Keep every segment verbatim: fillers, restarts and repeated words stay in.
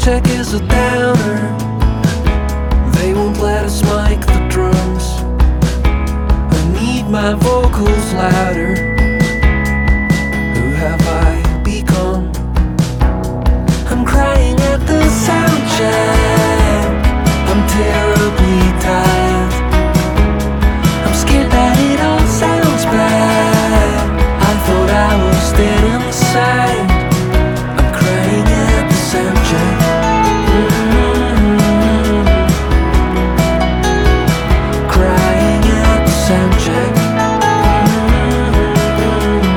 check is a downer. They won't let us mic the drums. I need my vocals louder. Who have I become? I'm crying at the sound check. I'm terribly tired. I'm scared that it all sounds bad. I thought I was dead inside. I'm crying at the sound check. Mm-hmm. Crying at the sound check. Mm-hmm.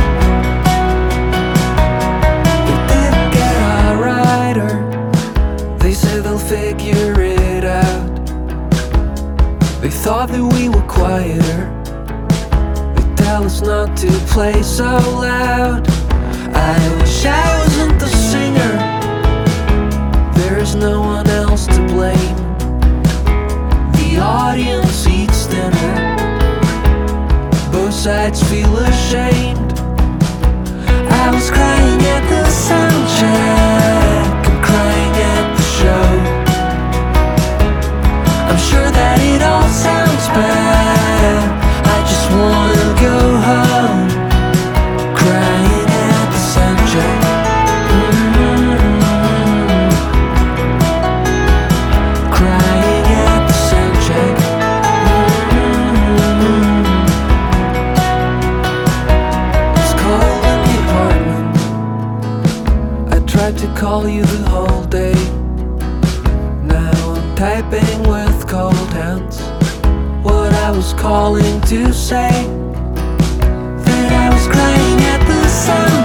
They didn't get our rider. They said they'll figure it out. They thought that we were quieter. They tell us not to play so loud. I wish I wasn't the singer. There's no one else to blame. The audience eats dinner. Both sides feel ashamed. I was crying at the sound check. I'm crying at the show. I'm sure that it all sounds bad. I just wanna go home. Crying at the sound check. Mm-hmm. Crying at the sound check. Mm-hmm. It's cold in the apartment. I tried to call you the whole day. Now I'm typing with cold hands. What I was calling to say, that I was crying at the sound